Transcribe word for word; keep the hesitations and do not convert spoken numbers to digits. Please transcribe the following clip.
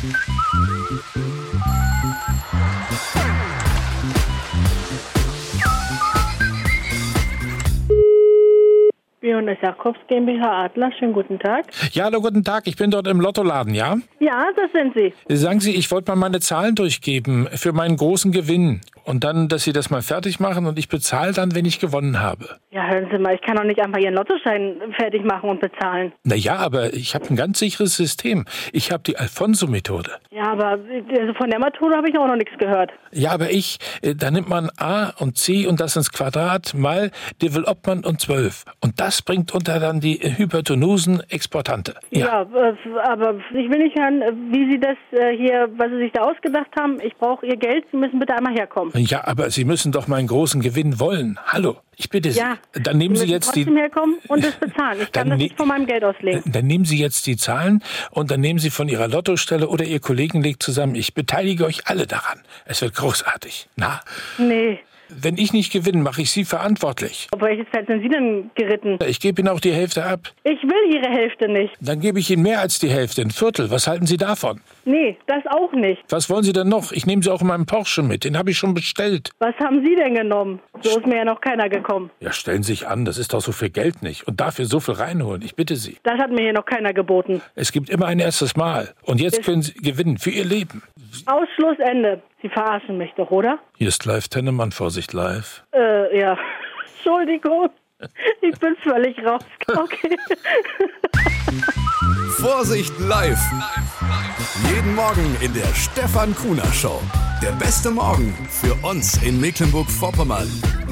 Jonas Jakobs GmbH Adler, schönen guten Tag. Ja, hallo, guten Tag. Ich bin dort im Lottoladen, ja? Ja, das sind Sie. Sagen Sie, ich wollte mal meine Zahlen durchgeben für meinen großen Gewinn. Und dann, dass Sie das mal fertig machen und ich bezahle dann, wenn ich gewonnen habe. Ja, hören Sie mal, ich kann doch nicht einfach Ihren Lottoschein fertig machen und bezahlen. Naja, aber ich habe ein ganz sicheres System. Ich habe die Alfonso-Methode. Ja, aber also von der Methode habe ich auch noch nichts gehört. Ja, aber ich, äh, da nimmt man A und C und das ins Quadrat mal Development und zwölf. Und das bringt unter dann die hypertonusen Exportante. Ja, ja äh, aber ich will nicht hören, wie Sie das äh, hier, was Sie sich da ausgedacht haben. Ich brauche Ihr Geld, Sie müssen bitte einmal herkommen. Ja, aber Sie müssen doch meinen großen Gewinn wollen. Hallo, ich bitte Sie. Ja, dann nehmen Sie, Sie müssen jetzt trotzdem die herkommen und das bezahlen. Ich kann Dann das ne- nicht von meinem Geld auslegen. Dann nehmen Sie jetzt die Zahlen und dann nehmen Sie von Ihrer Lottostelle oder Ihr Kollegen legt zusammen. Ich beteilige euch alle daran. Es wird großartig. Na? Nee. Wenn ich nicht gewinne, mache ich Sie verantwortlich. Auf welches Feld sind Sie denn geritten? Ich gebe Ihnen auch die Hälfte ab. Ich will Ihre Hälfte nicht. Dann gebe ich Ihnen mehr als die Hälfte, ein Viertel. Was halten Sie davon? Nee, das auch nicht. Was wollen Sie denn noch? Ich nehme Sie auch in meinem Porsche mit. Den habe ich schon bestellt. Was haben Sie denn genommen? So ist mir ja noch keiner gekommen. Ja, stellen Sie sich an, das ist doch so viel Geld nicht. Und dafür so viel reinholen. Ich bitte Sie. Das hat mir hier noch keiner geboten. Es gibt immer ein erstes Mal. Und jetzt können Sie gewinnen für Ihr Leben. Ausschluss, Ende. Sie verarschen mich doch, oder? Hier ist live Tennemann, Vorsicht live. Äh, ja. Entschuldigung. Ich bin völlig raus. Okay. Vorsicht live. Jeden Morgen in der Stefan Kuhner Show. Der beste Morgen für uns in Mecklenburg-Vorpommern.